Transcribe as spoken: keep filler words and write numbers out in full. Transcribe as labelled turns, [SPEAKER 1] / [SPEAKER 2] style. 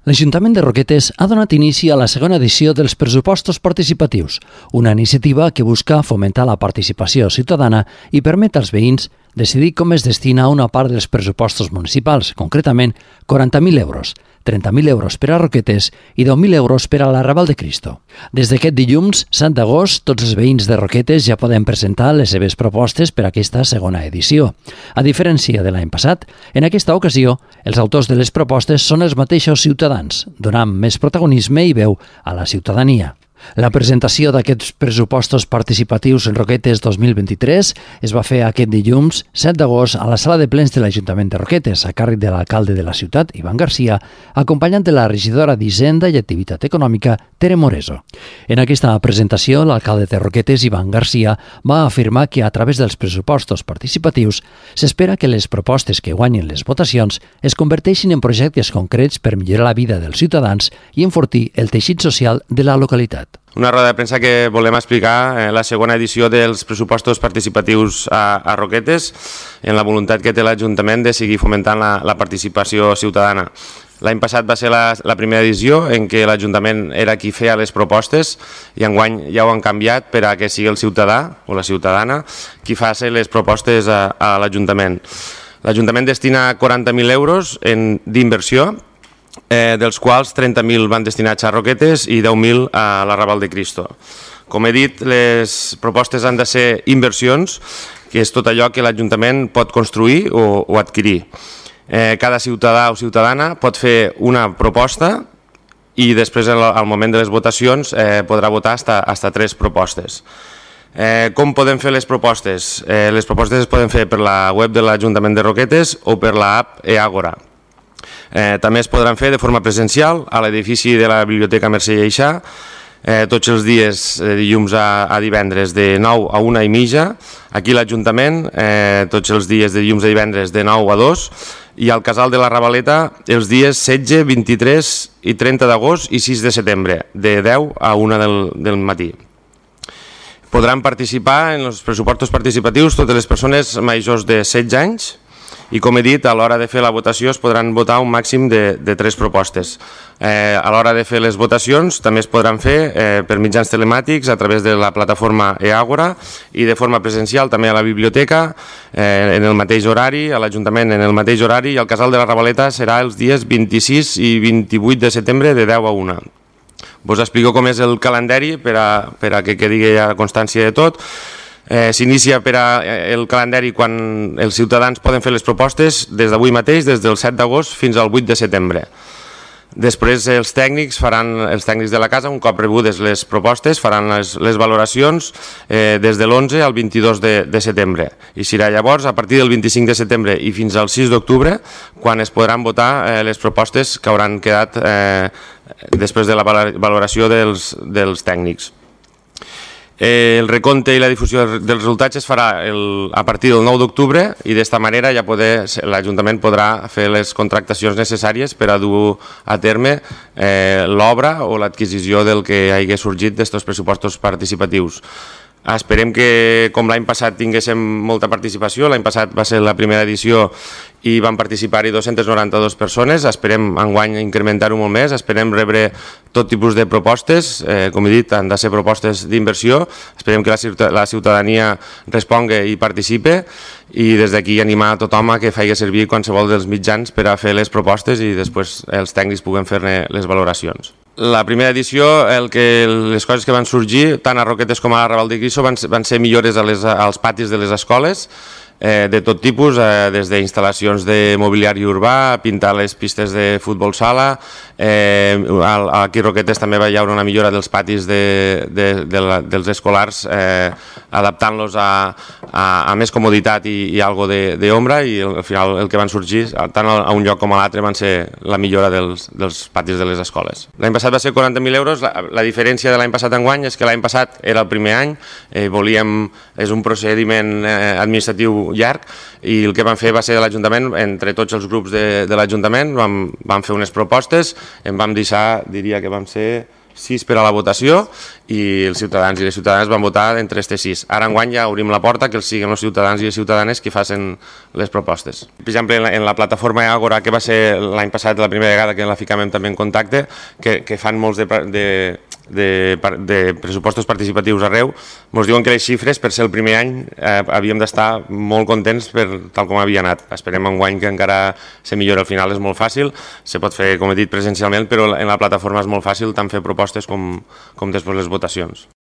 [SPEAKER 1] L'Ajuntament de Roquetes ha donat inici a la segona edició dels pressupostos participatius, una iniciativa que busca fomentar la participació ciutadana i permet als veïns decidir com es destina una part dels pressupostos municipals, concretament quaranta mil euros, trenta mil euros per a Roquetes i deu mil euros per a la Raval de Cristo. Des d'aquest dilluns, set d'agost, tots els veïns de Roquetes ja poden presentar les seves propostes per a aquesta segona edició. A diferència de l'any passat, en aquesta ocasió, els autors de les propostes són els mateixos ciutadans, donant més protagonisme i veu a la ciutadania. La presentació d'aquests pressupostos participatius en Roquetes dos mil vint-i-tres es va fer aquest dilluns, set d'agost, a la sala de plens de l'Ajuntament de Roquetes, a càrrec de l'alcalde de la ciutat, Ivan Garcia, acompanyant de la regidora d'Hisenda i Activitat Econòmica, Tere Moreso. En aquesta presentació, l'alcalde de Roquetes, Ivan Garcia, va afirmar que a través dels pressupostos participatius s'espera que les propostes que guanyin les votacions es converteixin en projectes concrets per millorar la vida dels ciutadans i enfortir el teixit social de la localitat.
[SPEAKER 2] Una roda de premsa que volem explicar eh, la segona edició dels pressupostos participatius a, a Roquetes en la voluntat que té l'Ajuntament de seguir fomentant la, la participació ciutadana. L'any passat va ser la, la primera edició en què l'Ajuntament era qui feia les propostes i enguany ja ho han canviat per a que sigui el ciutadà o la ciutadana qui faci les propostes a, a l'Ajuntament. L'Ajuntament destina quaranta mil euros d'inversió, Eh, dels quals trenta mil van destinats a Roquetes i deu mil a la Raval de Cristo. Com he dit, les propostes han de ser inversions, que és tot allò que l'Ajuntament pot construir o, o adquirir. Eh, cada ciutadà o ciutadana pot fer una proposta i després, al moment de les votacions, eh, podrà votar hasta, hasta tres propostes. Eh, com podem fer les propostes? Eh, les propostes es poden fer per la web de l'Ajuntament de Roquetes o per l'app eAgora. Eh, també es podran fer de forma presencial a l'edifici de la Biblioteca Mercè Lleixà, eh, tots els dies de dilluns a, a divendres de nou a una i mitja, aquí a l'Ajuntament eh, tots els dies de dilluns a divendres de nou a dos, i al Casal de la Ravaleta els dies setze, vint-i-tres i trenta d'agost i sis de setembre, de deu a una del, del matí. Podran participar en els pressupostos participatius totes les persones majors de setze anys, i com he dit, a l'hora de fer la votació es podran votar un màxim de, de tres propostes. Eh, a l'hora de fer les votacions també es podran fer eh, per mitjans telemàtics a través de la plataforma eAgora i de forma presencial també a la biblioteca eh, en el mateix horari, a l'Ajuntament en el mateix horari, i al Casal de la Ravaleta serà els dies vint-i-sis i vint-i-vuit de setembre de deu a una. Vos explico com és el calendari per a, per a que quedi ja constància de tot. Eh, S'inicia per a el calendari quan els ciutadans poden fer les propostes des d'avui mateix, des del set d'agost fins al vuit de setembre. Després els tècnics faran, els tècnics de la casa, un cop rebudes les propostes, faran les, les valoracions eh, des de l'onze al vint-i-dos de, de setembre. I serà llavors, a partir del vint-i-cinc de setembre i fins al sis d'octubre, quan es podran votar eh, les propostes que hauran quedat eh, després de la valoració dels, dels tècnics. Eh, el recompte i la difusió dels resultats es farà el, a partir del nou d'octubre i d'esta manera ja l'Ajuntament podrà fer les contractacions necessàries per a dur a terme eh, l'obra o l'adquisició del que hagi sorgit d'estos pressupostos participatius. Esperem que, com l'any passat, tinguéssim molta participació. L'any passat va ser la primera edició i van participar-hi dues-centes noranta-dues persones. Esperem enguany incrementar-ho molt més. Esperem rebre tot tipus de propostes. Eh, com he dit, han de ser propostes d'inversió. Esperem que la ciutadania respongui i participe. I des d'aquí animar a tothom a que faci servir qualsevol dels mitjans per a fer les propostes i després els tècnics puguen fer-ne les valoracions. La primera edició, el que, les coses que van sorgir, tant a Roquetes com a la Raval de Cristo, van, van ser millores a les, als patis de les escoles, eh, de tot tipus, eh, des d'instal·lacions de mobiliari urbà, pintar les pistes de futbol sala. Eh, aquí a Roquetes també va haver una millora dels patis de, de, de la, dels escolars, eh, adaptant-los a, a, a més comoditat i, i algo d'ombra, i al final el que van sorgir, tant a un lloc com a l'altre, van ser la millora dels, dels patis de les escoles. L'any passat va ser quaranta mil euros. La, la diferència de l'any passat enguany és que l'any passat era el primer any, eh, volíem, és un procediment eh, administratiu llarg, i el que vam fer va ser l'Ajuntament, entre tots els grups de, de l'Ajuntament, vam, vam fer unes propostes, en vam deixar, diria que vam ser sis per a la votació i els ciutadans i les ciutadanes van votar entre aquests sis. Ara enguany ja obrim la porta que els siguin els ciutadans i les ciutadanes que facin les propostes. Per exemple, en la, en la plataforma Àgora, que va ser l'any passat la primera vegada que la ficàvem també en contacte, que, que fan molts de, de, de, de pressupostos participatius arreu, ens diuen que les xifres, per ser el primer any, eh, havíem d'estar molt contents per tal com havia anat. Esperem enguany que encara se millora. Al final és molt fàcil, se pot fer, com he dit, presencialment, però en la plataforma és molt fàcil tant fer propostes com, com després les votacions.